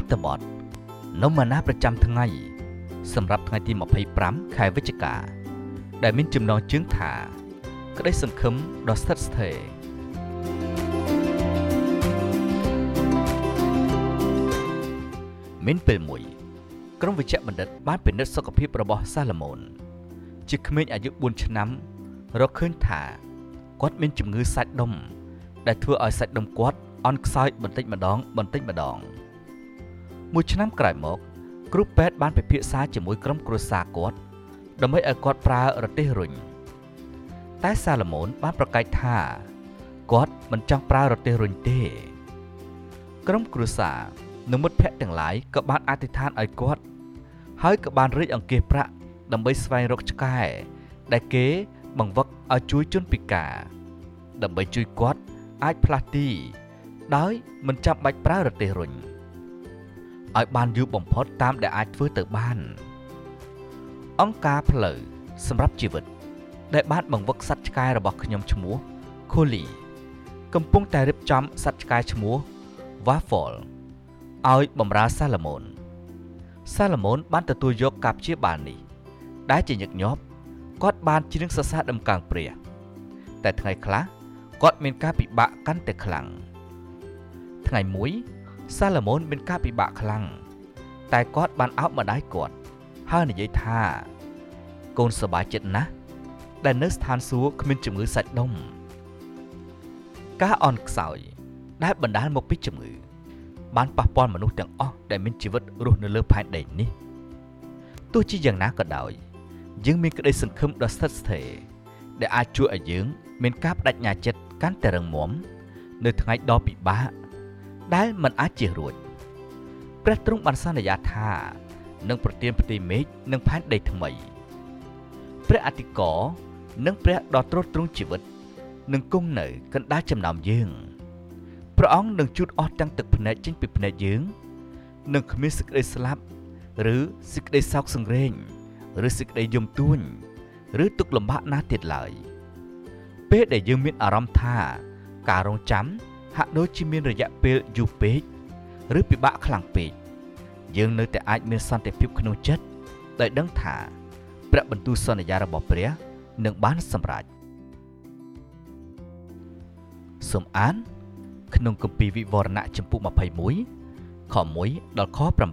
តបតនំអាណាប្រចាំថ្ងៃសម្រាប់ថ្ងៃទី25ខែវិច្ឆិកាដែលមានចំណងជើងថាក្តីសង្ឃឹមដ៏ស្ថិតស្ថេរមានពេលមួយក្រុមវិជ្ជបណ្ឌិតបានពិនិត្យសុខភាពរបស់សាឡូមោនជាក្មេងអាយុ4ឆ្នាំរកឃើញថាគាត់មានជំងឺសាច់ដុំដែលធ្វើឲ្យសាច់ដុំគាត់អន់ខ្សោយបន្តិចម្ដងមួយឆ្នាំក្រោយមកគ្រូពេទ្យបានពិភាក្សាជាមួយក្រុមគ្រួសារគាត់ដើម្បីឲ្យគាត់ប្រើរទេះរុញតែសាឡូមោនបានប្រកែកថាគាត់មិនចង់ប្រើរទេះរុញទេក្រុមគ្រួសារនិងមិត្តភក្តិទាំងឡាយក៏បានអធិដ្ឋានឲ្យគាត់ហើយក៏បានរៀបអង្គាសប្រាក់ដើម្បីស្វែងរកឆ្កែដែលគេបង្វឹកឲ្យជួយជនពិការដើម្បីជួយគាត់អាចផ្លាស់ទីដោយមិនចាំបាច់ប្រើរទេះរុញឲ្យបានយូរបំផុតតាមដែលអាចធ្វើទៅបានអង្គការផ្លូវសម្រាប់ជីវិតដែលបានបង្វឹកសត្វឆ្កែរបស់ខ្ញុំឈ្មោះ Collie កំពុងតែរៀបចំសត្វឆ្កែឈ្មោះ Waffle ឲ្យបម្រើសាឡូមោនបានទទួលយកការព្យាបាលនេះដែលជាញឹកញាប់គាត់បានច្រៀងសរសើរដំកើងព្រះតែថ្ងៃខ្លះគាត់មានការពិបាកកាន់តែខ្លាំងថ្ងៃមួយសាឡូមោនមានការពិបាកខ្លាំងតែគាត់បានអោបម្ដាយគាត់ហើយនិយាយថាកូនសប្បាយចិត្តណាស់ដែលនៅស្ថានសួគ៌គ្មានជំងឺសាច់ដុំការអន់ខ្សោយដែលបណ្ដាលមកពីជំងឺបានប៉ះពាល់មនុស្សទាំងអស់ដែលមានជីវិតរស់នៅលើផែនដីនេះទោះជាយ៉ាងណាក៏ដោយយើងមានក្តីសង្ឃឹមដ៏ស្ថិតស្ថេរដែលអាចជួយឲ្យយើងមានការបដិញ្ញាចិត្តកាន់តែរឹងមាំនៅថ្ងៃដ៏ពិបាកដែលមិនអាចជៀសរួចព្រះទ្រង់បានសន្យាថានឹងប្រទានផ្ទៃមេឃនិងផែនដីថ្មីព្រះអធិការនិងព្រះដ៏ទ្រទ្រង់ជីវិតនឹងគង់នៅកណ្ដាលចំណោមយើងព្រះអង្គនឹងជូតអស់ទាំងទឹកភ្នែកចេញពីភ្នែកយើងនឹងគ្មានសេចក្តីស្លាប់ឬសេចក្តីសោកសង្រេងឬសេចក្តីយំទួញឬទុក្ខលំបាកណាទៀតឡើយពេលដែលយើងមានអារម្មណ៍ថាការរងចាំហាក់ដូចជាមានរយៈពេលយូរពេកឬពិបាកខ្លាំងពេកយើងនៅតែអាចមានសន្តិភាពក្នុងចិត្តដោយដឹងថាព្រះបន្ទូលសន្យារបស់ព្រះនឹងបានសម្រេចសូមអានក្នុងគម្ពីរវិវរណៈចំពុក21ខ1ដល់ខ8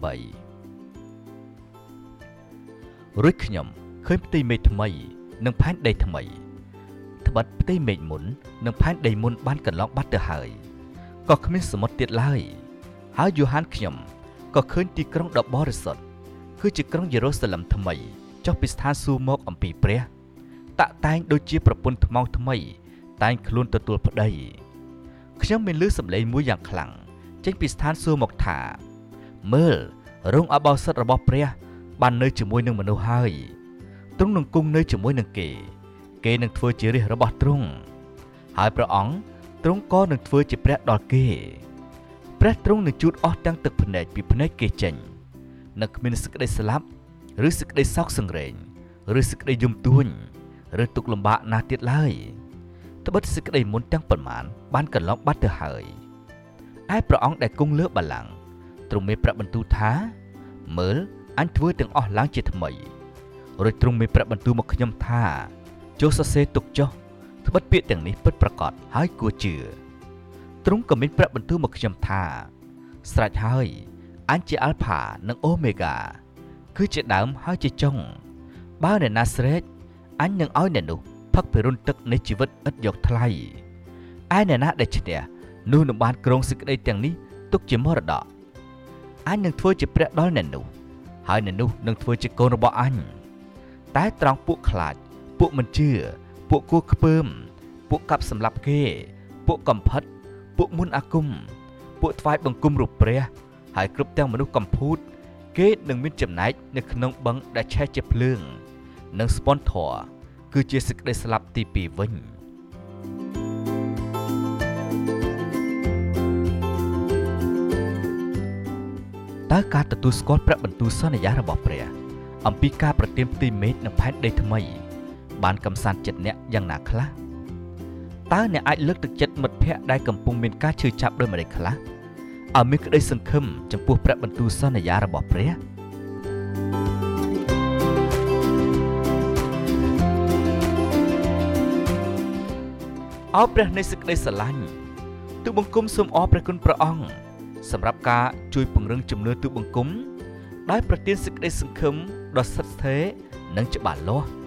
រួចខ្ញុំឃើញផ្ទៃមេឃថ្មីនិងផែនដីថ្មីត្បិតផ្ទៃមេឃមុននិងផែនដីមុនបានកន្លងបាត់ទៅហើយក៏គ្មានសមុទ្រទៀតឡើយហើយយូហានខ្ញុំក៏ឃើញទីក្រុងដ៏បរិសុទ្ធគឺជាក្រុងយេរូសាឡឹមថ្មីចុះពីស្ថានសួគ៌មកអំពីព្រះតាក់តែងដូចជាប្រពន្ធថ្មថ្មីតែងខ្លួនទទួលប្តីខ្ញុំមានឮសំឡេងមួយយ៉ាងខ្លាំងចេញពីស្ថានសួគ៌មកថាមើលរោងអបោសិទ្ធរបស់ព្រះបាននៅជាមួយនឹងមនុស្សហើយទ្រង់នឹងគង់នៅជាមួយនឹងគេនឹងធ្វើជារាជរបស់ទ្រង់ហើយព្រះអង្គទ្រង់ក៏នឹងធ្វើជាព្រះដល់គេព្រះទ្រង់នឹងជូតអស់ទាំងទឹកភ្នែកពីភ្នែកគេចេញនឹងគ្មានសេចក្តីស្លាប់ឬសេចក្តីសោកសង្រេងឬសេចក្តីយំទួញឬទុក្ខលំបាកណាទៀតឡើយត្បិតសេចក្តីមុនទាំងប៉ុន្មានបានកន្លងបាត់ទៅហើយឯព្រះអង្គដែលគង់លើបល្ល័ង្កទ្រង់មានព្រះបន្ទូលថាមើលអញធ្វើទាំងអស់ឡើងជាថ្មីរួចទ្រង់មានព្រះបន្ទូលមកខ្ញុំថាចុះសរសេរទុកចុះត្បិតពាក្យទាំងនេះពិតប្រាកដហើយគួរជឿទ្រង់ក៏មានព្រះបន្ទូលមកខ្ញុំថាស្រេចហើយអញជាអាល់ផានិងអូមេហ្គាគឺជាដើមហើយជាចុងបើអ្នកណាស្រេកអញនឹងឲ្យអ្នកនោះផឹកពីរន្ធទឹកនៃជីវិតឥតយកថ្លៃឯអ្នកណាដែលឈ្នះនោះនឹងបានគ្រងសេចក្តីទាំងនេះទុកជាមរតកអញនឹងធ្វើជាព្រះដល់អ្នកនោះហើយអ្នកនោះនឹងធ្វើជាកូនរបស់អញតែត្រង់ពួកខ្លាចពួកមិនជឿពួកគួរខ្ពើមពួកកាប់សម្លាប់គេពួកកំផិតពួកមុនអាគមពួកថ្វាយបង្គំរូបព្រះហើយគ្រប់ទាំងមនុស្សកំពូតគេនឹងមានចំណែកនៅក្នុងបឹងដែលឆេះជាភ្លើងនិងស្ពន់ធរគឺជាសេចក្តីស្លាប់ទី2វិញតើការទទួលស្គាល់ព្រះបន្ទូលសន្យារបស់ព្រះអំពីការប្រទានផ្ទៃមេឃនិងផែនដីថ្មីបានកំសាន្តចិត្តអ្នកយ៉ាងណាខ្លះតើអ្នកអាចលើកទឹកចិត្តមិត្តភ័ក្តិដែលកំពុងមានការឈឺចាប់ដោយម្តេចខ្លះឲ្យមានក្តីសង្ឃឹមចំពោះព្រះបន្ទូលសន្យារបស់ព្រះអោព្រះនៃសេចក្តីស្រឡាញ់ទូលបង្គំសូមអរព្រះគុណព្រះអង្គសម្រាប់ការជួយពង្រឹងជំនឿទូលបង្គំដោយប្រទានសេចក្តីសង្ឃឹមដ៏ស្ថិតស្ថេរនិងច្បាស់លាស់